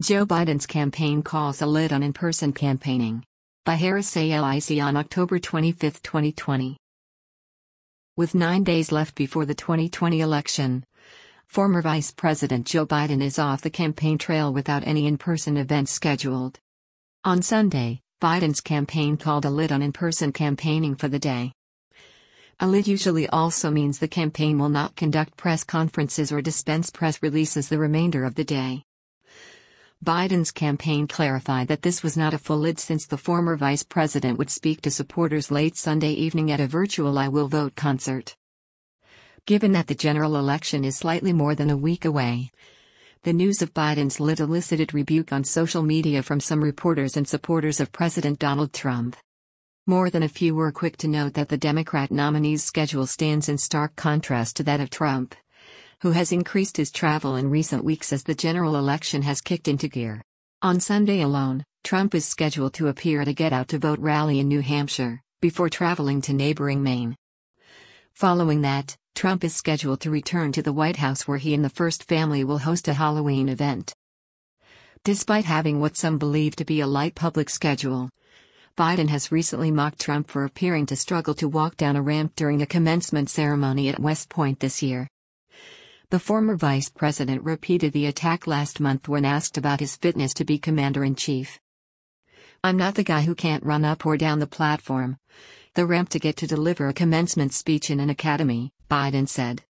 Joe Biden's campaign calls a lid on in-person campaigning. By Harris Alic on October 25, 2020. With 9 days left before the 2020 election, former Vice President Joe Biden is off the campaign trail without any in-person events scheduled. On Sunday, Biden's campaign called a lid on in-person campaigning for the day. A lid usually also means the campaign will not conduct press conferences or dispense press releases the remainder of the day. Biden's campaign clarified that this was not a full lid since the former vice president would speak to supporters late Sunday evening at a virtual I Will Vote concert. Given that the general election is slightly more than a week away, the news of Biden's lid elicited rebuke on social media from some reporters and supporters of President Donald Trump. More than a few were quick to note that the Democrat nominee's schedule stands in stark contrast to that of Trump, who has increased his travel in recent weeks as the general election has kicked into gear. On Sunday alone, Trump is scheduled to appear at a Get Out to Vote rally in New Hampshire, before traveling to neighboring Maine. Following that, Trump is scheduled to return to the White House where he and the First Family will host a Halloween event. Despite having what some believe to be a light public schedule, Biden has recently mocked Trump for appearing to struggle to walk down a ramp during a commencement ceremony at West Point this year. The former vice president repeated the attack last month when asked about his fitness to be commander-in-chief. "I'm not the guy who can't run up or down the platform, the ramp to get to deliver a commencement speech in an academy," Biden said.